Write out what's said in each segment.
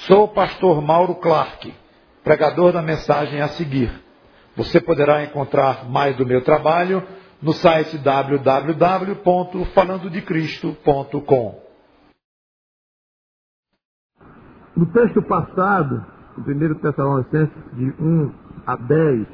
Sou o pastor Mauro Clark, pregador da mensagem a seguir. Você poderá encontrar mais do meu trabalho no site www.falandodecristo.com. No texto passado, o 1 Tessalonicenses de 1 a 10,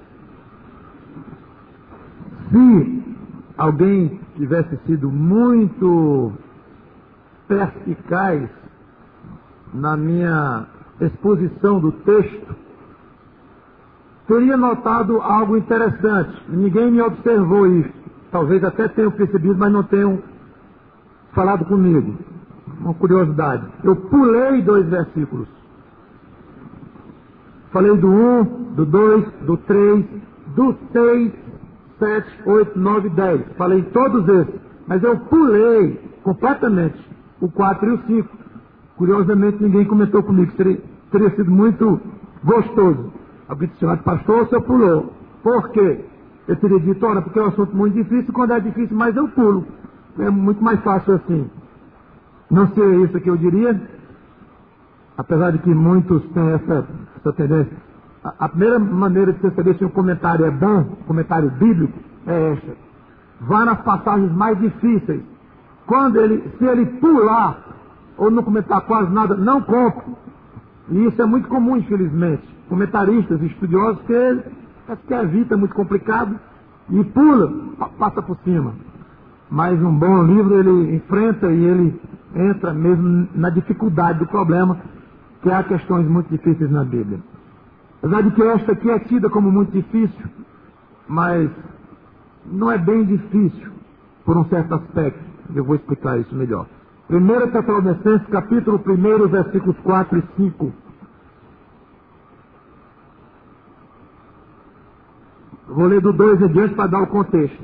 se alguém tivesse sido muito perspicaz na minha exposição do texto, teria notado algo interessante. Ninguém me observou isso. Talvez até tenham percebido, mas não tenham falado comigo. Uma curiosidade. Eu pulei 2 versículos. Falei do 1, do 2, do 3, do 6, 7, 8, 9, 10. Falei todos esses. Mas eu pulei completamente o 4 e o 5. Curiosamente, ninguém comentou comigo. Teria sido muito gostoso. Alguém disse, pastor, o senhor pulou. Por quê? Eu teria dito, olha, porque é um assunto muito difícil. Quando é difícil, mas eu pulo. É muito mais fácil assim. Não sei isso que eu diria, apesar de que muitos têm essa tendência. A primeira maneira de você saber se um comentário é bom, comentário bíblico, é esta. Vá nas passagens mais difíceis. Se ele pular, ou não comentar quase nada, não compre. E isso é muito comum, infelizmente. Comentaristas, estudiosos, que evita, é muito complicado, e pula, passa por cima. Mas um bom livro, ele enfrenta e ele entra mesmo na dificuldade do problema, que há questões muito difíceis na Bíblia. Apesar de que esta aqui é tida como muito difícil, mas não é bem difícil, por um certo aspecto. Eu vou explicar isso melhor. 1 Tessalonicenses, capítulo 1, versículos 4 e 5. Vou ler do 2 adiante para dar o contexto.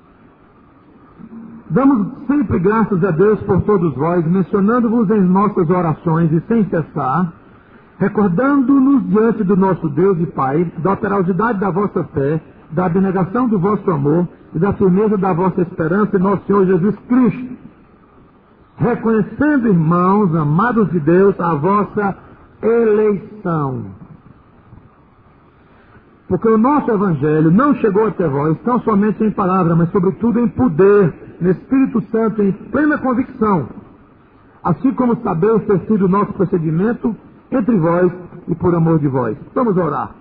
Damos sempre graças a Deus por todos vós, mencionando-vos em nossas orações e sem cessar, recordando-nos diante do nosso Deus e Pai, da operosidade da vossa fé, da abnegação do vosso amor e da firmeza da vossa esperança em nosso Senhor Jesus Cristo. Reconhecendo, irmãos, amados de Deus, a vossa eleição. Porque o nosso Evangelho não chegou até vós, não somente em palavra, mas sobretudo em poder, no Espírito Santo, em plena convicção. Assim como sabeis ter sido o nosso procedimento entre vós e por amor de vós. Vamos orar.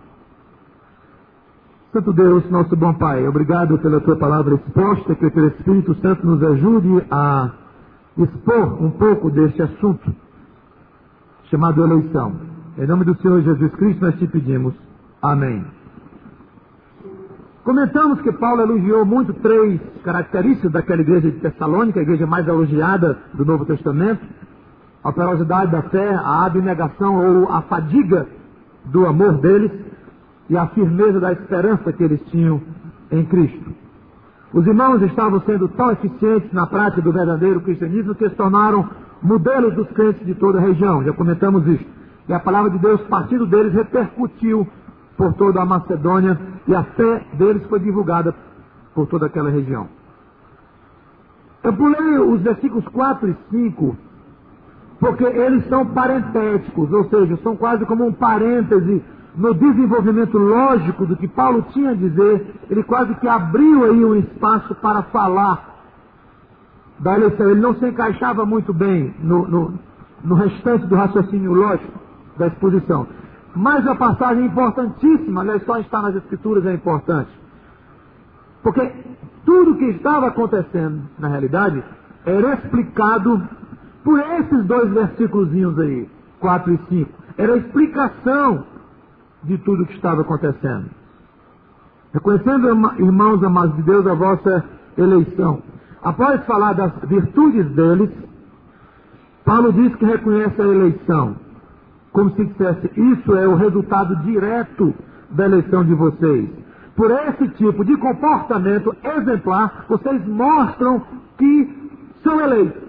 Santo Deus, nosso bom Pai, obrigado pela tua palavra exposta, que o teu Espírito Santo nos ajude a expor um pouco deste assunto, chamado eleição. Em nome do Senhor Jesus Cristo nós te pedimos. Amém. Comentamos que Paulo elogiou muito 3 características daquela igreja de Tessalônica, a igreja mais elogiada do Novo Testamento: a operosidade da fé, a abnegação ou a fadiga do amor deles e a firmeza da esperança que eles tinham em Cristo. Os irmãos estavam sendo tão eficientes na prática do verdadeiro cristianismo que se tornaram modelos dos crentes de toda a região. Já comentamos isso. E a palavra de Deus, partindo deles, repercutiu por toda a Macedônia e a fé deles foi divulgada por toda aquela região. Eu pulei os versículos 4 e 5 porque eles são parentéticos, ou seja, são quase como um parêntese no desenvolvimento lógico do que Paulo tinha a dizer. Ele quase que abriu aí um espaço para falar da eleição. Ele não se encaixava muito bem no restante do raciocínio lógico da exposição. Mas a passagem é importantíssima, aliás, só estar nas Escrituras é importante. Porque tudo o que estava acontecendo, na realidade, era explicado por esses 2 versículozinhos aí, 4 e 5. Era a explicação de tudo o que estava acontecendo. Reconhecendo, irmãos amados de Deus, a vossa eleição. Após falar das virtudes deles, Paulo diz que reconhece a eleição. Como se dissesse, isso é o resultado direto da eleição de vocês. Por esse tipo de comportamento exemplar, vocês mostram que são eleitos.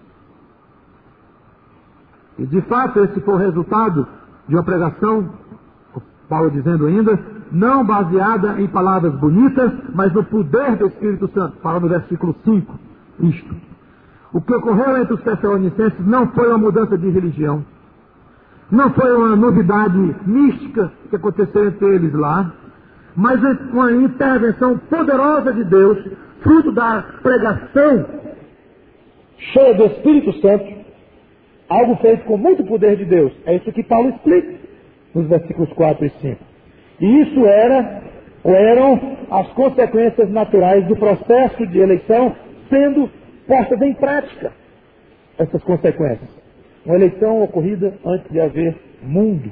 E de fato esse foi o resultado de uma pregação, Paulo dizendo ainda, não baseada em palavras bonitas, mas no poder do Espírito Santo. Fala no versículo 5, isto. O que ocorreu entre os tessalonicenses não foi uma mudança de religião, Não foi uma novidade mística que aconteceu entre eles lá, mas uma intervenção poderosa de Deus, fruto da pregação cheia do Espírito Santo, algo feito com muito poder de Deus. É isso que Paulo explica nos versículos 4 e 5. E isso eram as consequências naturais do processo de eleição sendo postas em prática. Essas consequências. Uma eleição ocorrida antes de haver mundo.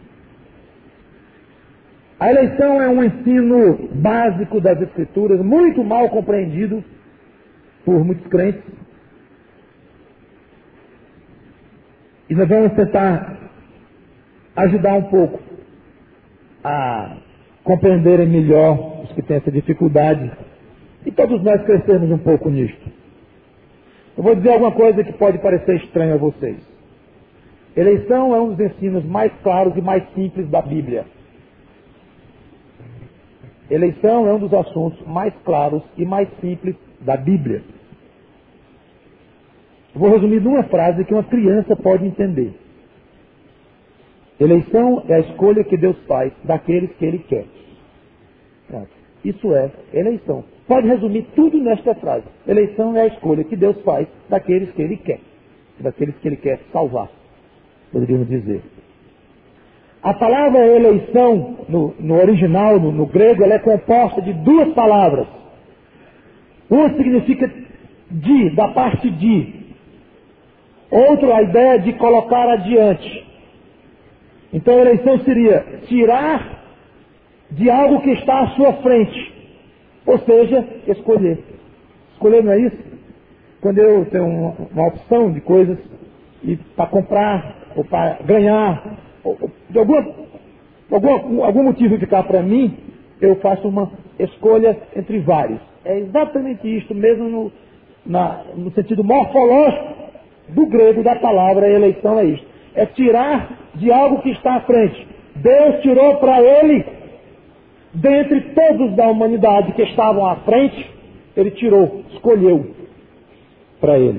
A eleição é um ensino básico das Escrituras, muito mal compreendido por muitos crentes. E nós vamos tentar ajudar um pouco a compreenderem melhor os que têm essa dificuldade. E todos nós crescermos um pouco nisto. Eu vou dizer alguma coisa que pode parecer estranha a vocês. Eleição é um dos ensinos mais claros e mais simples da Bíblia. Eleição é um dos assuntos mais claros e mais simples da Bíblia. Vou resumir numa frase que uma criança pode entender. Eleição é a escolha que Deus faz daqueles que Ele quer. Pronto. Isso é eleição. Pode resumir tudo nesta frase. Eleição é a escolha que Deus faz daqueles que Ele quer. Daqueles que Ele quer salvar, poderíamos dizer. A palavra eleição, no original, no grego, ela é composta de duas palavras. Uma significa da parte de. Outra, a ideia de colocar adiante. Então a eleição seria tirar de algo que está à sua frente. Ou seja, escolher. Escolher não é isso? Quando eu tenho uma opção de coisas e para comprar ou para ganhar, ou de algum motivo ficar para mim, eu faço uma escolha entre vários. É exatamente isto mesmo no sentido morfológico do grego da palavra eleição, é isto. É tirar de algo que está à frente. Deus tirou para ele, dentre todos da humanidade que estavam à frente, ele tirou, escolheu para ele.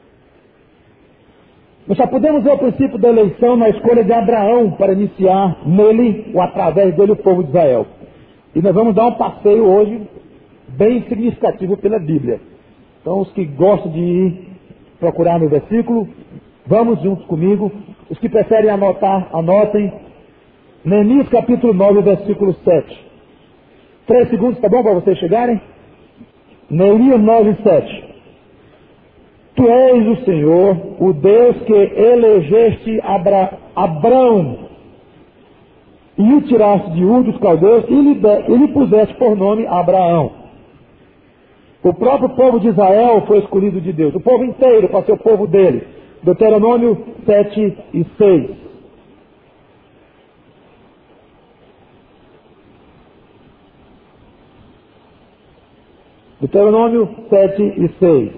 Nós só podemos ver o princípio da eleição na escolha de Abraão para iniciar nele, ou através dele, o povo de Israel. E nós vamos dar um passeio hoje bem significativo pela Bíblia. Então, os que gostam de ir procurar no versículo, vamos juntos comigo. Os que preferem anotar, anotem. Neemias capítulo 9, versículo 7. 3 segundos, tá bom para vocês chegarem? Neemias 9, 7. Tu és o Senhor, o Deus que elegeste Abrão e o tiraste de Ur dos caldeus e lhe puseste por nome Abraão. O próprio povo de Israel foi escolhido de Deus, o povo inteiro para ser o povo dele. Deuteronômio 7 e 6. Deuteronômio 7 e 6.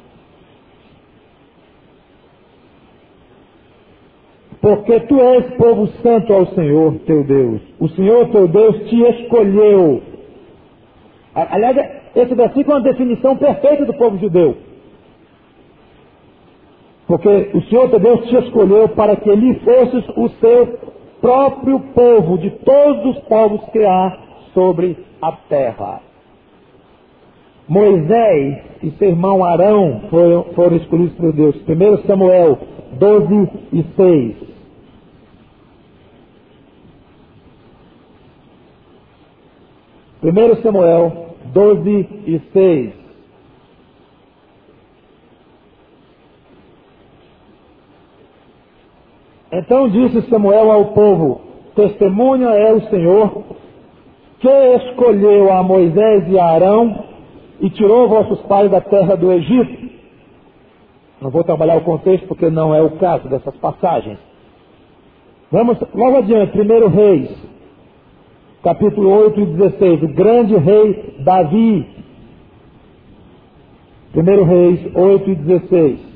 Porque tu és povo santo ao Senhor teu Deus. O Senhor teu Deus te escolheu. Aliás, esse versículo é uma definição perfeita do povo judeu. Porque o Senhor teu Deus te escolheu para que ele fosses o seu próprio povo, de todos os povos que há sobre a terra. Moisés e seu irmão Arão foram escolhidos por Deus. 1 Samuel 12 e 6. Primeiro Samuel 12 e 6. Então disse Samuel ao povo: testemunha é o Senhor, que escolheu a Moisés e a Arão e tirou vossos pais da terra do Egito. Não vou trabalhar o contexto porque não é o caso dessas passagens. Vamos logo adiante, 1 Reis, capítulo 8 e 16, o grande rei Davi. 1 Reis 8 e 16.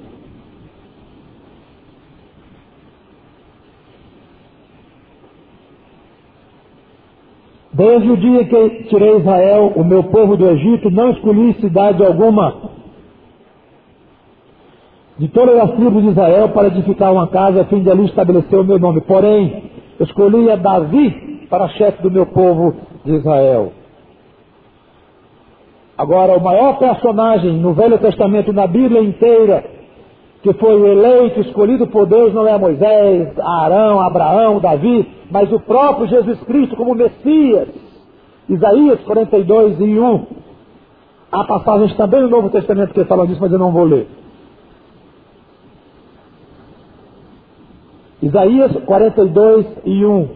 Desde o dia que tirei Israel, o meu povo do Egito, não escolhi cidade alguma. de todas as tribos de Israel para edificar uma casa a fim de ali estabelecer o meu nome. Porém, escolhi a Davi para chefe do meu povo de Israel. Agora, o maior personagem no Velho Testamento, na Bíblia inteira, que foi eleito, escolhido por Deus, não é Moisés, Arão, Abraão, Davi, mas o próprio Jesus Cristo como Messias. Isaías 42:1. Há passagens também no Novo Testamento que falam disso, mas eu não vou ler. Isaías 42:1.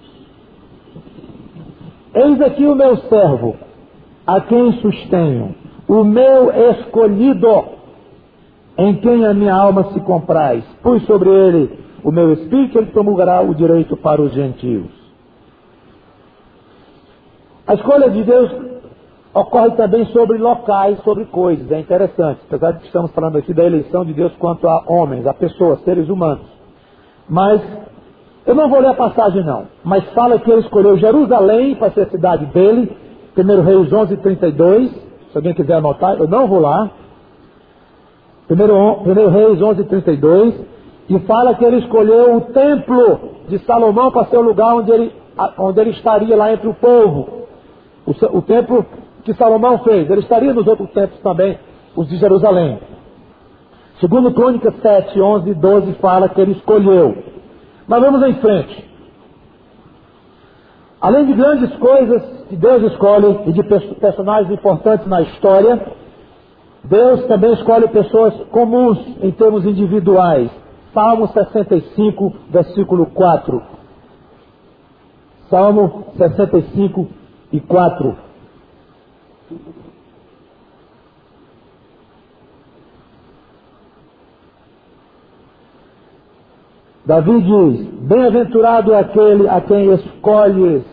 Eis aqui o meu servo, a quem sustenho, o meu escolhido, em quem a minha alma se compraz. Pus sobre ele o meu espírito, ele promulgará o direito para os gentios. A escolha de Deus ocorre também sobre locais, sobre coisas. É interessante, apesar de que estamos falando aqui da eleição de Deus quanto a homens, a pessoas, seres humanos. Mas, eu não vou ler a passagem não, mas fala que ele escolheu Jerusalém para ser a cidade dele, 1 Reis 11:32, se alguém quiser anotar, eu não vou lá. 1 Reis 11:32, e fala que ele escolheu o templo de Salomão para ser o lugar onde ele estaria lá entre o povo. O templo que Salomão fez, ele estaria nos outros templos também, os de Jerusalém. Segundo Crônicas 7:11-12 fala que ele escolheu. Mas vamos em frente. Além de grandes coisas que Deus escolhe e de personagens importantes na história, Deus também escolhe pessoas comuns em termos individuais. Salmo 65, versículo 4. Salmo 65:4. Davi diz: bem-aventurado é aquele a quem escolhes.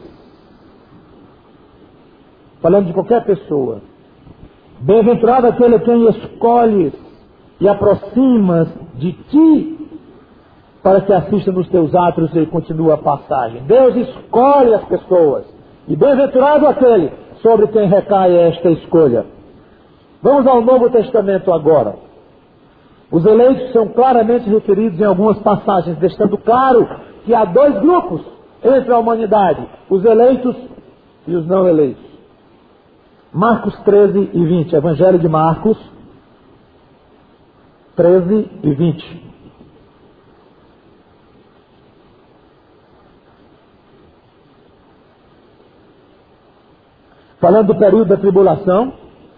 Falando de qualquer pessoa. Bem-aventurado é aquele a quem escolhes e aproximas de ti para que assista nos teus atos e continue a passagem. Deus escolhe as pessoas. E bem-aventurado aquele sobre quem recai esta escolha. Vamos ao Novo Testamento agora. Os eleitos são claramente referidos em algumas passagens, deixando claro que há dois grupos entre a humanidade: os eleitos e os não eleitos. Marcos 13:20, Evangelho de Marcos 13:20. Falando do período da tribulação,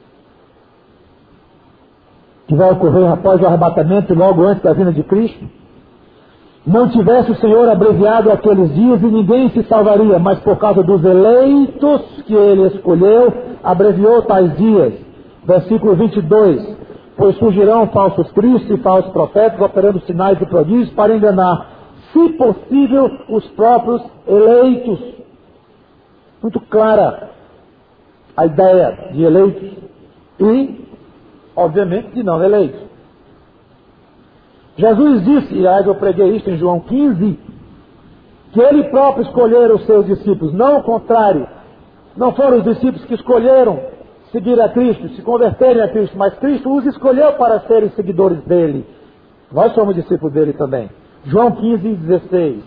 que vai ocorrer após o arrebatamento e logo antes da vinda de Cristo. Não tivesse o Senhor abreviado aqueles dias e ninguém se salvaria, mas por causa dos eleitos que ele escolheu, abreviou tais dias. Versículo 22. Pois surgirão falsos cristos e falsos profetas, operando sinais e prodígios para enganar, se possível, os próprios eleitos. Muito clara a ideia de eleitos e, obviamente, de não eleitos. Jesus disse, e aliás eu preguei isso em João 15, que ele próprio escolhera os seus discípulos, não o contrário. Não foram os discípulos que escolheram seguir a Cristo, se converterem a Cristo, mas Cristo os escolheu para serem seguidores dele. Nós somos discípulos dele também. João 15:16.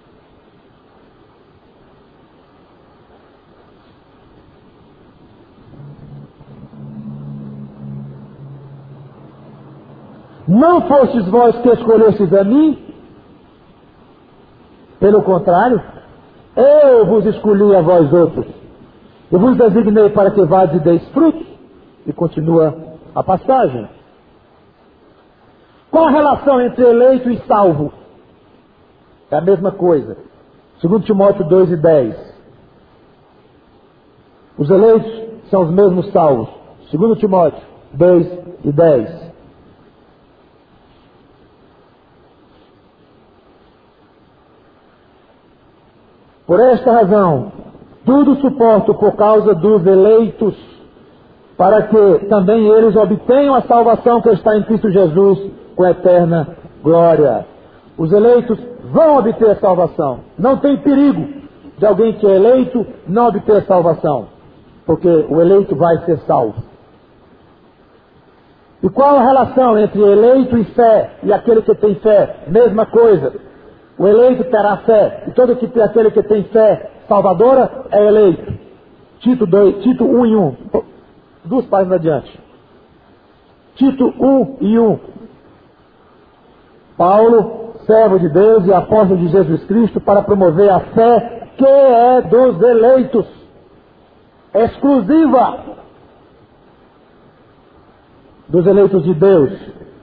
Não fostes vós que escolhestes a mim? Pelo contrário, eu vos escolhi a vós outros. Eu vos designei para que vades e deis frutos. E continua a passagem. Qual a relação entre eleito e salvo? É a mesma coisa. 2 Timóteo 2:10. Os eleitos são os mesmos salvos. 2 Timóteo 2:10. Por esta razão, tudo suporto por causa dos eleitos, para que também eles obtenham a salvação que está em Cristo Jesus com eterna glória. Os eleitos vão obter a salvação. Não tem perigo de alguém que é eleito não obter a salvação, porque o eleito vai ser salvo. E qual a relação entre eleito e fé e aquele que tem fé? Mesma coisa. O eleito terá fé, e todo aquele que tem fé salvadora é eleito. Tito 1:1. 2 páginas adiante. Tito 1:1. Paulo, servo de Deus e apóstolo de Jesus Cristo, para promover a fé que é dos eleitos. Exclusiva dos eleitos de Deus.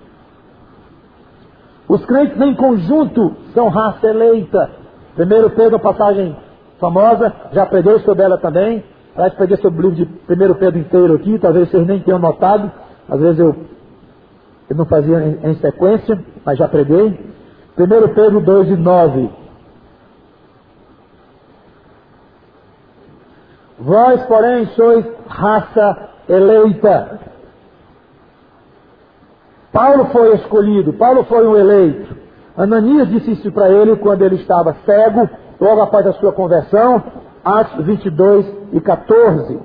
Os crentes em conjunto são raça eleita. 1 Pedro, passagem famosa, já preguei sobre ela também. Aliás, preguei sobre o livro de 1 Pedro inteiro aqui, talvez vocês nem tenham notado. Às vezes eu não fazia em sequência, mas já preguei. 1 Pedro 2:9. Vós, porém, sois raça eleita. Paulo foi escolhido, Paulo foi um eleito. Ananias disse isso para ele quando ele estava cego, logo após a sua conversão, Atos 22:14.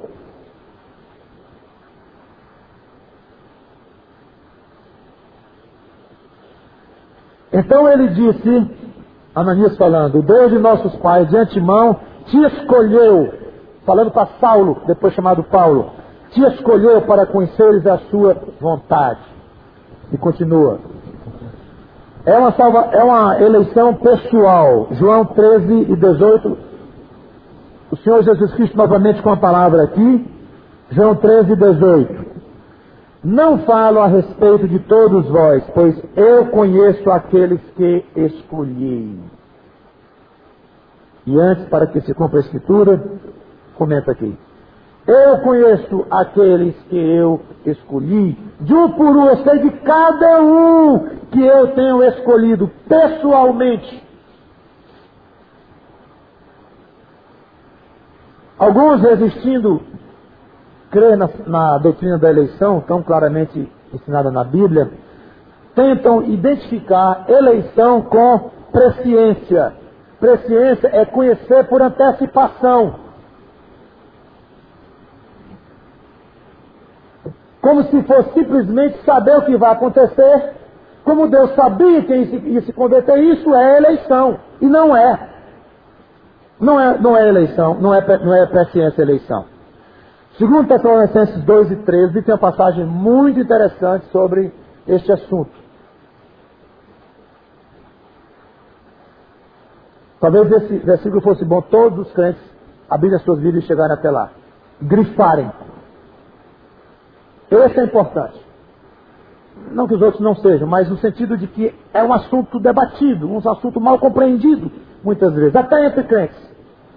Então ele disse, Ananias falando, o Deus de nossos pais de antemão te escolheu, falando para Saulo, depois chamado Paulo, te escolheu para conheceres a sua vontade. E continua. É uma eleição pessoal. João 13:18. O Senhor Jesus Cristo novamente com a palavra aqui. João 13:18. Não falo a respeito de todos vós, pois eu conheço aqueles que escolhi. E antes, para que se cumpra a Escritura, comenta aqui. Eu conheço aqueles que eu escolhi, de um por um, eu sei de cada um que eu tenho escolhido pessoalmente. Alguns, resistindo crer na doutrina da eleição, tão claramente ensinada na Bíblia, tentam identificar eleição com presciência. Presciência é conhecer por antecipação. Como se fosse simplesmente saber o que vai acontecer, como Deus sabia que ia se converter, isso é eleição. E não é. Não é eleição, não é presciência eleição. 2 Tessalonicenses 2:13 tem uma passagem muito interessante sobre este assunto. Talvez esse versículo fosse bom todos os crentes abrirem as suas Bíblias e chegarem até lá. Grifarem. Esse é importante. Não que os outros não sejam, mas no sentido de que é um assunto debatido, um assunto mal compreendido, muitas vezes, até entre crentes.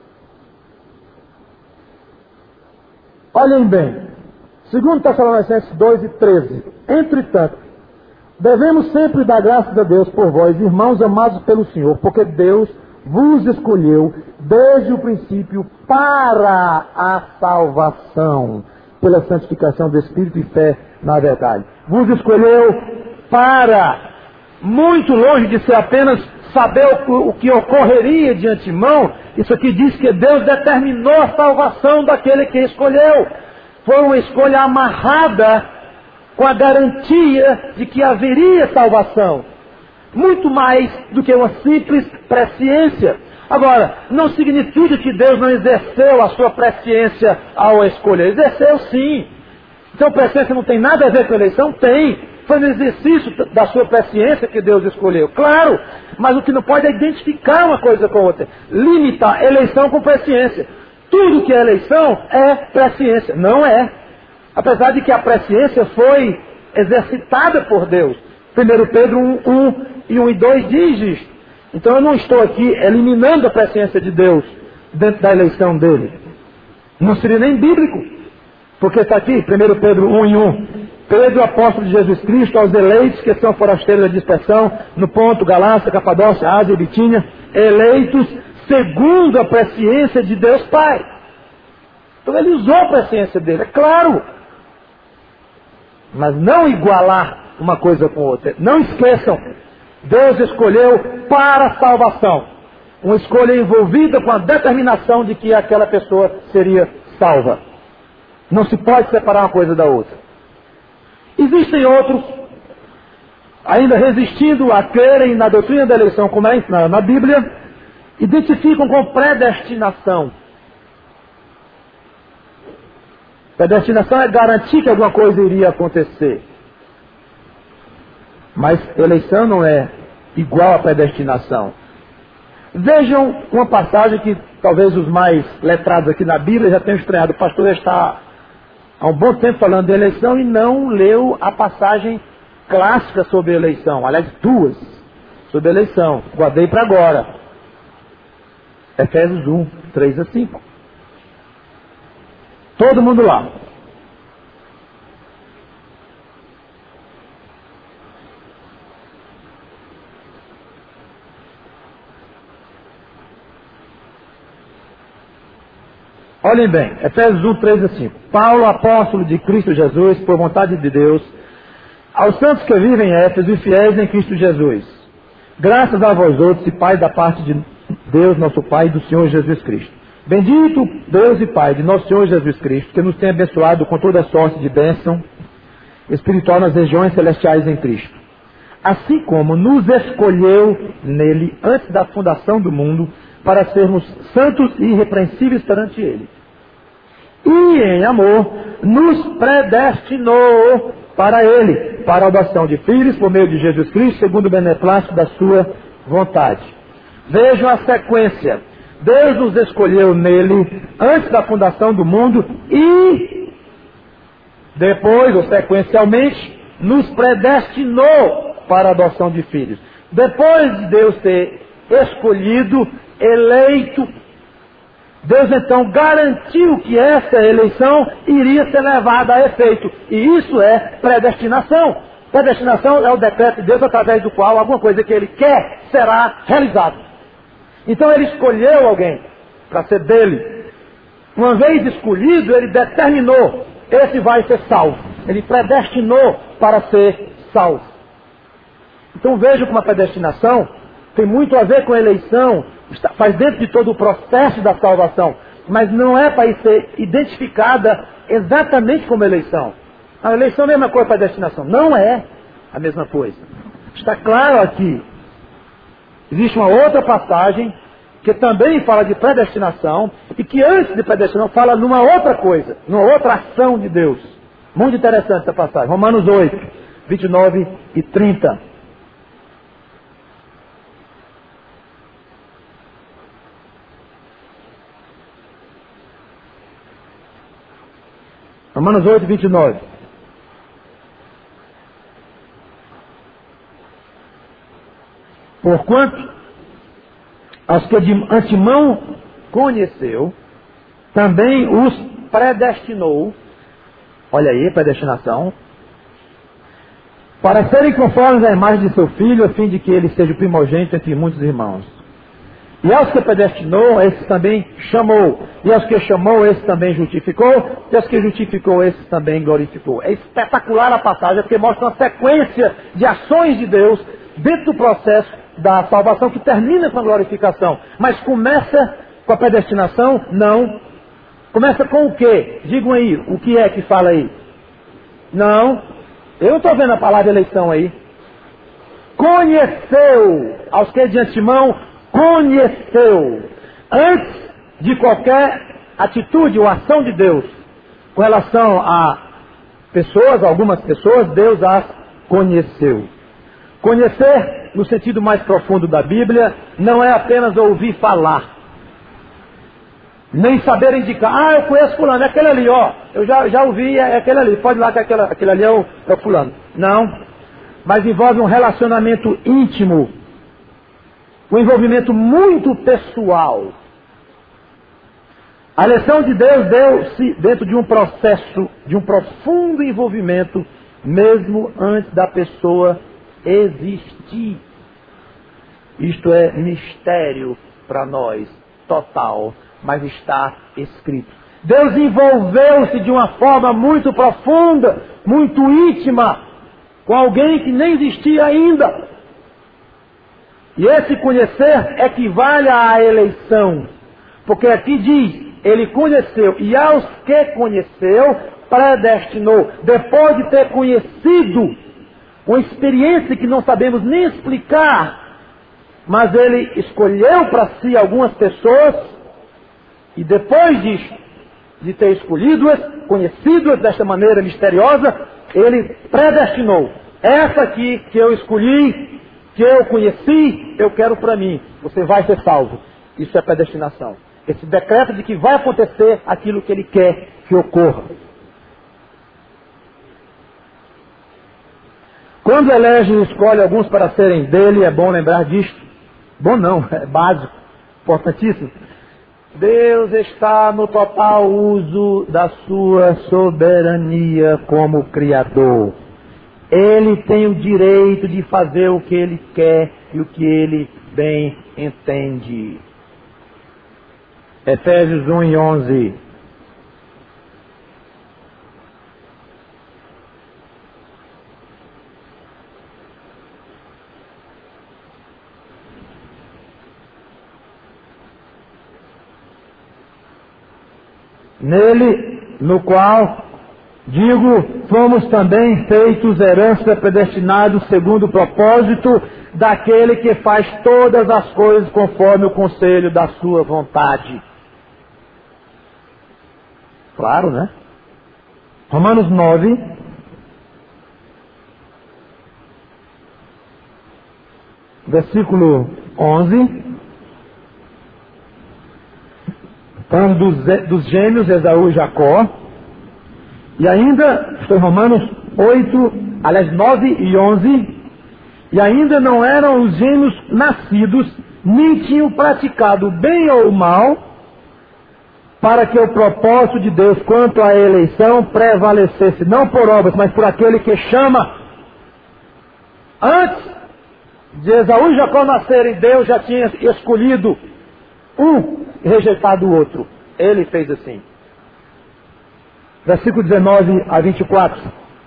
Olhem bem, 2 Tessalonicenses 2:13. Entretanto, devemos sempre dar graças a Deus por vós, irmãos amados pelo Senhor, porque Deus vos escolheu desde o princípio para a salvação, pela santificação do Espírito e fé na verdade. Vos escolheu para, muito longe de ser apenas saber o que ocorreria de antemão, isso aqui diz que Deus determinou a salvação daquele que escolheu. Foi uma escolha amarrada com a garantia de que haveria salvação. Muito mais do que uma simples presciência. Agora, não significa que Deus não exerceu a sua presciência ao escolher. Exerceu sim. Então presciência não tem nada a ver com a eleição? Tem. Foi no exercício da sua presciência que Deus escolheu. Claro, mas o que não pode é identificar uma coisa com a outra. Limitar eleição com presciência. Tudo que é eleição é presciência. Não é. Apesar de que a presciência foi exercitada por Deus. 1 Pedro 1:1-2 diz isto. Então eu não estou aqui eliminando a presciência de Deus dentro da eleição dele. Não seria nem bíblico. Porque está aqui, 1 Pedro 1:1. Pedro, apóstolo de Jesus Cristo, aos eleitos que são forasteiros da dispersão, no Ponto, Galácia, Capadócia, Ásia e Bitínia, eleitos segundo a presciência de Deus Pai. Então ele usou a presciência dele, é claro. Mas não igualar uma coisa com outra. Não esqueçam, Deus escolheu para a salvação. Uma escolha envolvida com a determinação de que aquela pessoa seria salva. Não se pode separar uma coisa da outra. Existem outros, ainda resistindo a crerem na doutrina da eleição, como é ensinada na Bíblia, identificam com predestinação. Predestinação é garantir que alguma coisa iria acontecer. Mas eleição não é igual a predestinação. Vejam uma passagem que talvez os mais letrados aqui na Bíblia já tenham estranhado. O pastor está há um bom tempo falando de eleição e não leu a passagem clássica sobre eleição. Aliás, duas sobre eleição. Guardei para agora. Efésios 1, 3 a 5. Todo mundo lá. Olhem bem, Efésios 1, 3 a 5. Paulo, apóstolo de Cristo Jesus, por vontade de Deus, aos santos que vivem em Éfeso e fiéis em Cristo Jesus. Graças a vós outros e Pai da parte de Deus, nosso Pai, e do Senhor Jesus Cristo. Bendito Deus e Pai de nosso Senhor Jesus Cristo, que nos tem abençoado com toda sorte de bênção espiritual nas regiões celestiais em Cristo. Assim como nos escolheu nele antes da fundação do mundo, para sermos santos e irrepreensíveis perante Ele. E em amor, nos predestinou para Ele, para a adoção de filhos por meio de Jesus Cristo, segundo o beneplácito da sua vontade. Vejam a sequência. Deus nos escolheu nele antes da fundação do mundo e depois, ou sequencialmente, nos predestinou para a adoção de filhos. Depois de Deus ter escolhido, eleito, Deus então garantiu que essa eleição iria ser levada a efeito. E isso é predestinação. Predestinação é o decreto de Deus através do qual alguma coisa que Ele quer será realizada. Então Ele escolheu alguém para ser dele. Uma vez escolhido, Ele determinou, esse vai ser salvo. Ele predestinou para ser salvo. Então vejam como a predestinação tem muito a ver com a eleição, faz dentro de todo o processo da salvação, mas não é para ser identificada exatamente como eleição. A eleição é a mesma coisa para a predestinação. Não é a mesma coisa. Está claro aqui. Existe uma outra passagem que também fala de predestinação e que antes de predestinação fala numa outra coisa, numa outra ação de Deus. Muito interessante essa passagem. Romanos 8, 29 e 30. Romanos 8, 29. Porquanto, aos que de antemão conheceu, também os predestinou, olha aí, predestinação, para serem conformes à imagem de seu filho, a fim de que ele seja o primogênito entre muitos irmãos. E aos que predestinou, esse também chamou. E aos que chamou, esse também justificou. E aos que justificou, esse também glorificou. É espetacular a passagem, porque mostra uma sequência de ações de Deus dentro do processo da salvação que termina com a glorificação. Mas começa com a predestinação? Não. Começa com o quê? Digam aí, o que é que fala aí? Não. Eu não estou vendo a palavra eleição aí. Conheceu aos que de antemão conheceu. Antes de qualquer atitude ou ação de Deus com relação a pessoas, algumas pessoas, Deus as conheceu. Conhecer, no sentido mais profundo da Bíblia, não é apenas ouvir falar. Nem saber indicar, eu conheço fulano, é aquele ali, ó. Eu já ouvi, é aquele ali, pode ir lá que aquele ali é o fulano. Não. Mas envolve um relacionamento íntimo. Um envolvimento muito pessoal. A eleição de Deus deu-se dentro de um processo, de um profundo envolvimento, mesmo antes da pessoa existir. Isto é mistério para nós, total, mas está escrito. Deus envolveu-se de uma forma muito profunda, muito íntima, com alguém que nem existia ainda. E esse conhecer equivale à eleição. Porque aqui diz, ele conheceu, e aos que conheceu, predestinou, depois de ter conhecido uma experiência que não sabemos nem explicar, mas ele escolheu para si algumas pessoas, e depois de ter escolhido-as, conhecido-as desta maneira misteriosa, ele predestinou. Essa aqui que eu escolhi, que eu conheci, eu quero para mim. Você vai ser salvo. Isso é predestinação. Esse decreto de que vai acontecer aquilo que ele quer que ocorra. Quando elege e escolhe alguns para serem dele, é bom lembrar disto. Bom não, é básico, importantíssimo. Deus está no total uso da sua soberania como Criador. Ele tem o direito de fazer o que ele quer e o que ele bem entende. Efésios 1:11. Nele, no qual, digo, fomos também feitos herança predestinados segundo o propósito daquele que faz todas as coisas conforme o conselho da sua vontade. Claro, né? Romanos 9, versículo 11. Falando dos gêmeos Esaú e Jacó. E ainda, estou em Romanos 8, aliás 9 e 11. E ainda não eram os gêmeos nascidos, nem tinham praticado bem ou mal, para que o propósito de Deus quanto à eleição prevalecesse, não por obras, mas por aquele que chama. Antes de Esaú e Jacó nascerem, Deus já tinha escolhido um e rejeitado o outro. Ele fez assim. Versículo 19 a 24.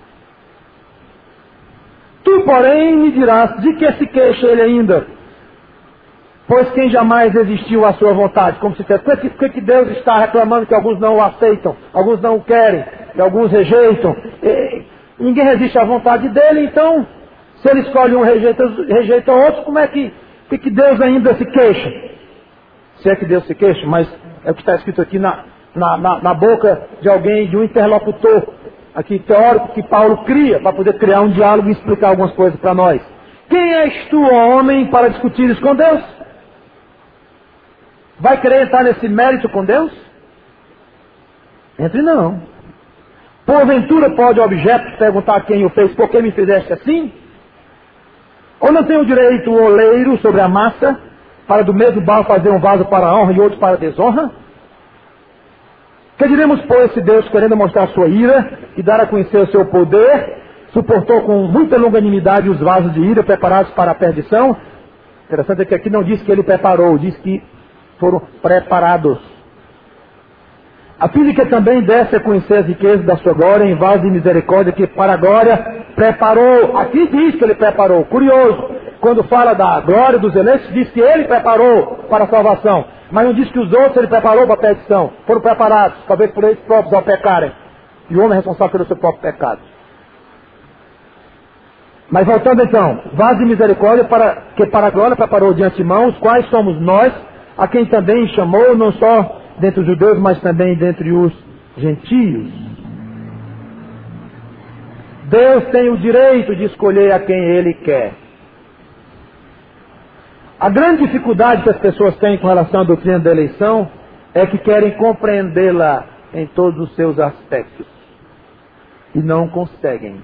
Tu, porém, me dirás, de que se queixa ele ainda? Pois quem jamais existiu à sua vontade? Como se dissesse, por que Deus está reclamando que alguns não o aceitam, alguns não o querem, que alguns rejeitam? Ninguém resiste à vontade dele, então, se ele escolhe um rejeita outro, como é que Deus ainda se queixa? Se é que Deus se queixa, mas é o que está escrito aqui na boca de alguém, de um interlocutor, aqui teórico, que Paulo cria, para poder criar um diálogo e explicar algumas coisas para nós. Quem és tu, homem, para discutir isso com Deus? Vai querer entrar nesse mérito com Deus? Entre não. Porventura pode o objeto perguntar a quem o fez, por que me fizeste assim? Ou não tem o direito o oleiro sobre a massa, para do mesmo barro fazer um vaso para a honra e outro para a desonra? Que diremos, pois, se Deus, querendo mostrar a sua ira e dar a conhecer o seu poder, suportou com muita longanimidade os vasos de ira preparados para a perdição? Interessante é que aqui não diz que ele preparou, diz que foram preparados. A fim de que também desse a conhecer as riquezas da sua glória em vasos de misericórdia, que para a glória preparou. Aqui diz que ele preparou. Curioso, quando fala da glória dos eleitos, diz que ele preparou para a salvação. Mas não diz que os outros ele preparou para a perdição. Foram preparados, talvez por eles próprios ao pecarem. E o homem é responsável pelo seu próprio pecado. Mas voltando então, vasos de misericórdia que para a glória preparou de antemão, os quais somos nós, a quem também chamou, não só dentre os judeus, mas também dentre os gentios. Deus tem o direito de escolher a quem Ele quer. A grande dificuldade que as pessoas têm com relação à doutrina da eleição é que querem compreendê-la em todos os seus aspectos. E não conseguem.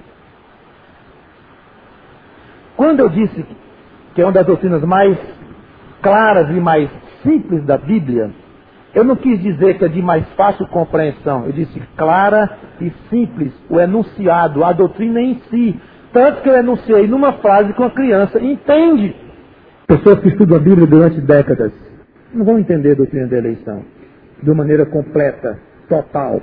Quando eu disse que é uma das doutrinas mais claras e mais simples da Bíblia, eu não quis dizer que é de mais fácil compreensão. Eu disse clara e simples, o enunciado, a doutrina em si. Tanto que eu enunciei numa frase que uma criança entende. Pessoas que estudam a Bíblia durante décadas não vão entender a doutrina da eleição de uma maneira completa, total.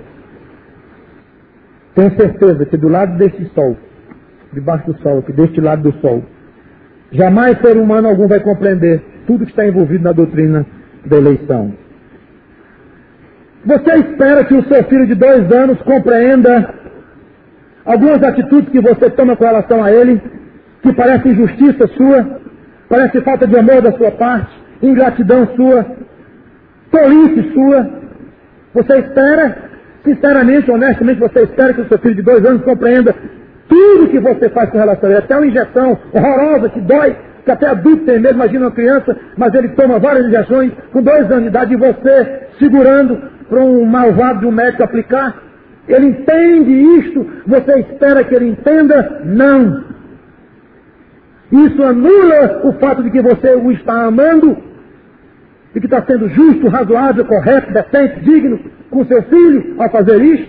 Tenho certeza que do lado deste sol, debaixo do sol, que deste lado do sol, jamais ser humano algum vai compreender tudo que está envolvido na doutrina da eleição. Você espera que o seu filho de 2 anos compreenda algumas atitudes que você toma com relação a ele, que parece injustiça sua, parece falta de amor da sua parte, ingratidão sua, tolice sua. Você espera, sinceramente, honestamente, você espera que o seu filho de 2 anos compreenda tudo que você faz com relação a ele, até uma injeção horrorosa que dói, que até adulto tem medo, imagina uma criança, mas ele toma várias injeções com 2 anos de idade e você segurando para um malvado de um médico aplicar. Ele entende isto, você espera que ele entenda? Não. Isso anula o fato de que você o está amando e que está sendo justo, razoável, correto, decente, digno com seu filho ao fazer isto.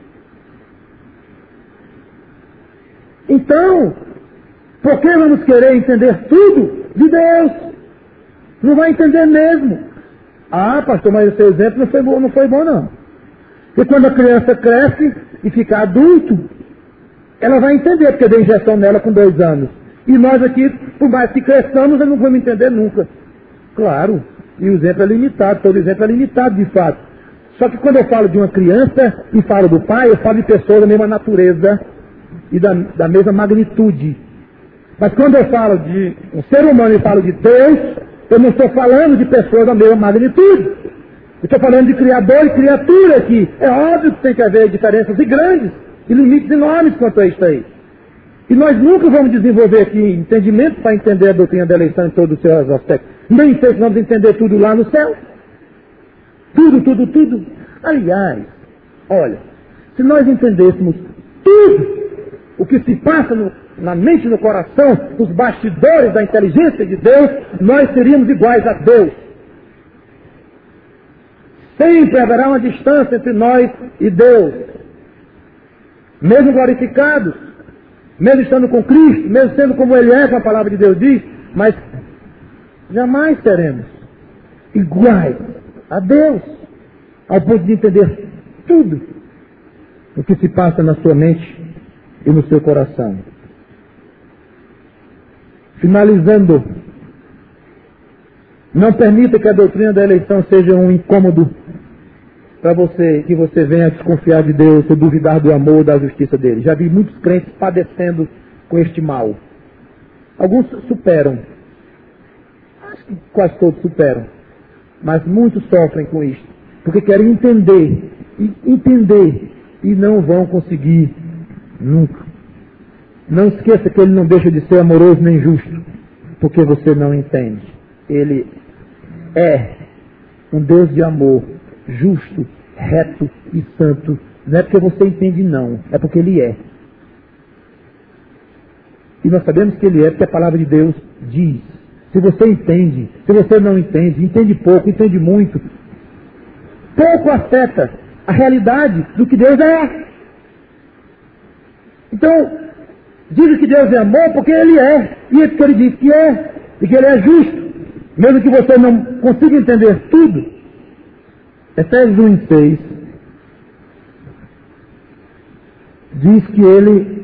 Então, por que vamos querer entender tudo de Deus? Não vai entender mesmo. Ah, pastor, mas o seu exemplo não foi bom não. E quando a criança cresce e fica adulto, ela vai entender, porque deu injeção nela com 2 anos. E nós aqui, por mais que cresçamos, nós não vamos entender nunca. Claro, e o exemplo é limitado, todo exemplo é limitado de fato. Só que quando eu falo de uma criança e falo do pai, eu falo de pessoas da mesma natureza e da mesma magnitude. Mas quando eu falo de um ser humano e falo de Deus, eu não estou falando de pessoas da mesma magnitude. Eu estou falando de criador e criatura aqui. É óbvio que tem que haver diferenças e grandes, e limites enormes quanto a isso aí. E nós nunca vamos desenvolver aqui entendimento para entender a doutrina da eleição em todos os seus aspectos. Nem sei se vamos entender tudo lá no céu. Tudo. Aliás, olha, se nós entendêssemos tudo o que se passa na mente e no coração, nos bastidores da inteligência de Deus, nós seríamos iguais a Deus. Sempre haverá uma distância entre nós e Deus. Mesmo glorificados, mesmo estando com Cristo, mesmo sendo como Ele é, como a palavra de Deus diz, mas jamais seremos iguais a Deus, ao ponto de entender tudo o que se passa na sua mente e no seu coração. Finalizando, não permita que a doutrina da eleição seja um incômodo para você, que você venha a desconfiar de Deus, ou duvidar do amor, da justiça dele. Já vi muitos crentes padecendo com este mal. Alguns superam, acho que quase todos superam, mas muitos sofrem com isto, porque querem entender e não vão conseguir nunca. Não esqueça que ele não deixa de ser amoroso nem justo, porque você não entende. Ele é um Deus de amor, justo, reto e santo. Não é porque você entende não, é porque Ele é. E nós sabemos que Ele é porque a palavra de Deus diz. Se você entende, se você não entende, entende pouco, entende muito, pouco afeta a realidade do que Deus é. Então, diga que Deus é amor porque Ele é. E é porque Ele diz que é. E que Ele é justo. Mesmo que você não consiga entender tudo. Efésios 1:6 diz que Ele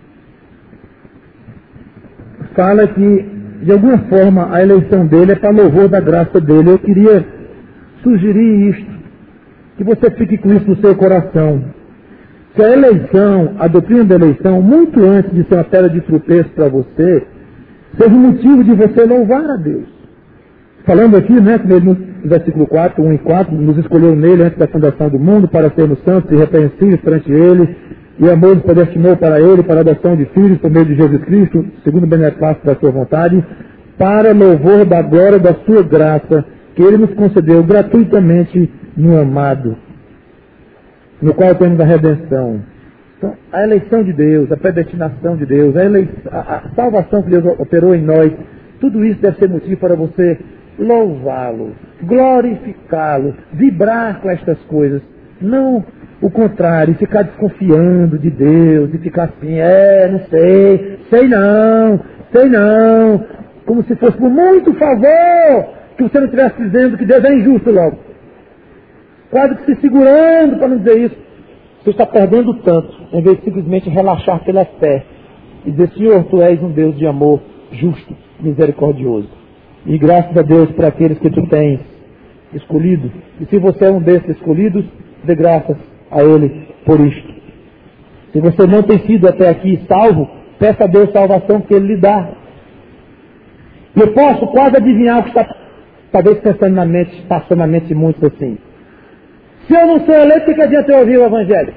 fala que, de alguma forma, a eleição dele é para louvor da graça dele. Eu queria sugerir isto, que você fique com isso no seu coração. Que a eleição, a doutrina da eleição, muito antes de ser uma pedra de tropeço para você, seja um motivo de você louvar a Deus. Falando aqui, né, no versículo 4, 1 e 4, nos escolheu nele antes da fundação do mundo para sermos santos e irrepreensíveis perante ele, e amor nos predestinou para ele, para a adoção de filhos por meio de Jesus Cristo, segundo o beneplácito da sua vontade, para louvor da glória da sua graça, que ele nos concedeu gratuitamente no amado, no qual temos a redenção. Então, a eleição de Deus, a predestinação de Deus, a salvação que Deus operou em nós, tudo isso deve ser motivo para você louvá-lo, glorificá-lo, vibrar com estas coisas. Não o contrário, ficar desconfiando de Deus, e ficar assim, não sei não, como se fosse por muito favor que você não estivesse dizendo que Deus é injusto logo. Quase que se segurando para não dizer isso. Você está perdendo tanto, em vez de simplesmente relaxar pela fé e dizer, Senhor, Tu és um Deus de amor justo, misericordioso. E graças a Deus por aqueles que Tu tens escolhido. E se você é um desses escolhidos, dê graças a Ele por isto. Se você não tem sido até aqui salvo, peça a Deus salvação que Ele lhe dá. E eu posso quase adivinhar o que está talvez passando na mente de muitos assim. Se eu não sou eleito, que adianta eu ouvir o Evangelho?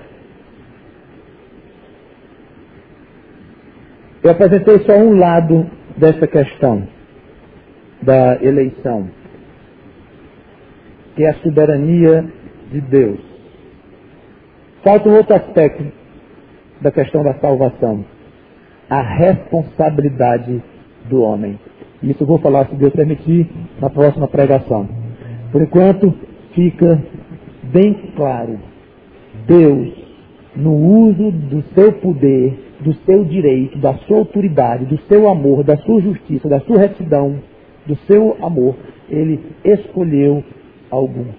Eu apresentei só um lado dessa questão da eleição, que é a soberania de Deus. Falta um outro aspecto da questão da salvação: a responsabilidade do homem. Isso eu vou falar, se Deus permitir, na próxima pregação. Por enquanto, fica bem claro: Deus, no uso do seu poder, do seu direito, da sua autoridade, do seu amor, da sua justiça, da sua retidão, do seu amor, Ele escolheu alguns.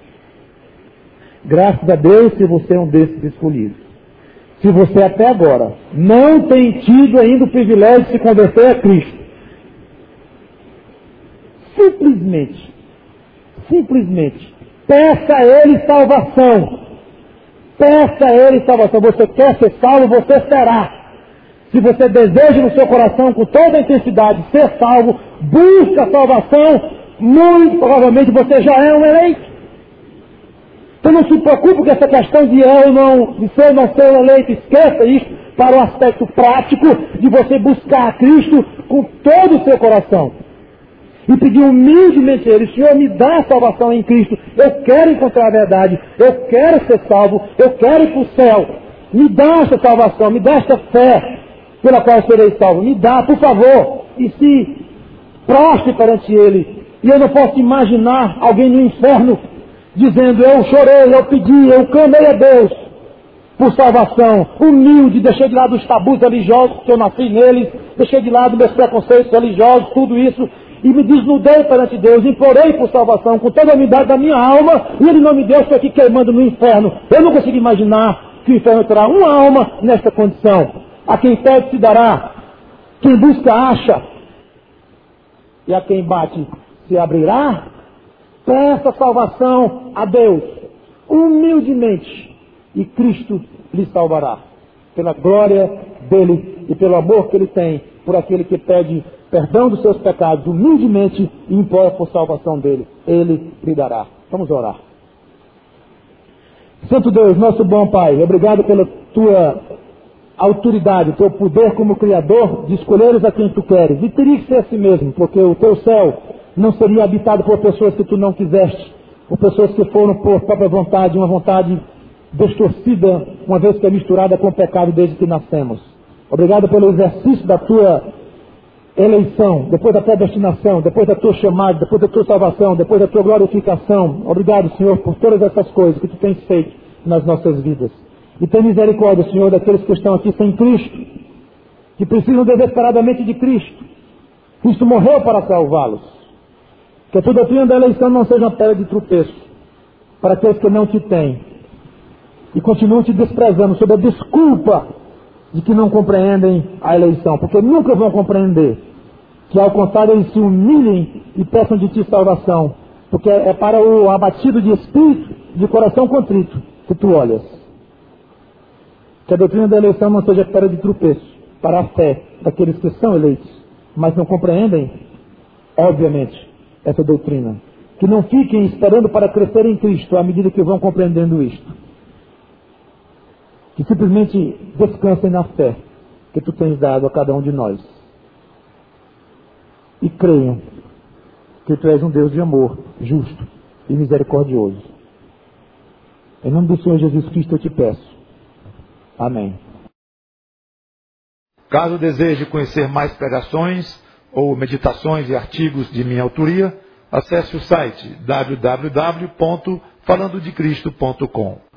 Graças a Deus se você é um desses escolhidos. Se você até agora não tem tido ainda o privilégio de se converter a Cristo, simplesmente, peça a Ele salvação. Peça a Ele salvação. Você quer ser salvo, você será. Se você deseja no seu coração, com toda a intensidade, ser salvo, busca a salvação, muito provavelmente você já é um eleito. Então não se preocupe com essa questão de ser ou não ser um eleito. Esqueça isso para o aspecto prático de você buscar a Cristo com todo o seu coração. E pedir humildemente a Ele: Senhor, me dá a salvação em Cristo. Eu quero encontrar a verdade. Eu quero ser salvo. Eu quero ir para o céu. Me dá essa salvação. Me dá esta fé pela qual eu serei salvo. Me dá, por favor. E se prostre perante Ele. E eu não posso imaginar alguém no inferno dizendo: eu chorei, eu pedi, eu clamei a Deus por salvação. Humilde, deixei de lado os tabus religiosos que eu nasci neles. Deixei de lado meus preconceitos religiosos, tudo isso. E me desnudei perante Deus, implorei por salvação com toda a humildade da minha alma, e Ele não me deu, estou aqui queimando no inferno. Eu não consigo imaginar que o inferno terá uma alma nesta condição. A quem pede se dará, quem busca acha, e a quem bate se abrirá. Peça salvação a Deus, humildemente, e Cristo lhe salvará, pela glória dEle e pelo amor que Ele tem por aquele que pede perdão dos seus pecados humildemente e implora por salvação dEle. Ele lhe dará. Vamos orar. Santo Deus, nosso bom Pai, obrigado pela Tua autoridade, Teu poder como Criador de escolheres a quem Tu queres. E teria que ser assim mesmo, porque o Teu céu não seria habitado por pessoas que Tu não quiseste, por pessoas que foram por própria vontade, uma vontade distorcida, uma vez que é misturada com o pecado desde que nascemos. Obrigado pelo exercício da Tua eleição, depois da predestinação, depois da Tua chamada, depois da Tua salvação, depois da Tua glorificação. Obrigado, Senhor, por todas essas coisas que Tu tens feito nas nossas vidas. E tem misericórdia, Senhor, daqueles que estão aqui sem Cristo, que precisam desesperadamente de Cristo. Cristo morreu para salvá-los. Que a Tua doutrina da eleição não seja uma pedra de tropeço para aqueles que não Te têm e continuam Te desprezando sob a desculpa de que não compreendem a eleição, porque nunca vão compreender. Que ao contrário eles se humilhem e peçam de Ti salvação, porque é para o abatido de espírito, de coração contrito, que Tu olhas. Que a doutrina da eleição não seja pedra de tropeço para a fé daqueles que são eleitos, mas não compreendem, obviamente, essa doutrina. Que não fiquem esperando para crescer em Cristo à medida que vão compreendendo isto. Que simplesmente descansem na fé que Tu tens dado a cada um de nós. E creiam que Tu és um Deus de amor, justo e misericordioso. Em nome do Senhor Jesus Cristo eu Te peço. Amém. Caso deseje conhecer mais pregações ou meditações e artigos de minha autoria, acesse o site www.falandodecristo.com.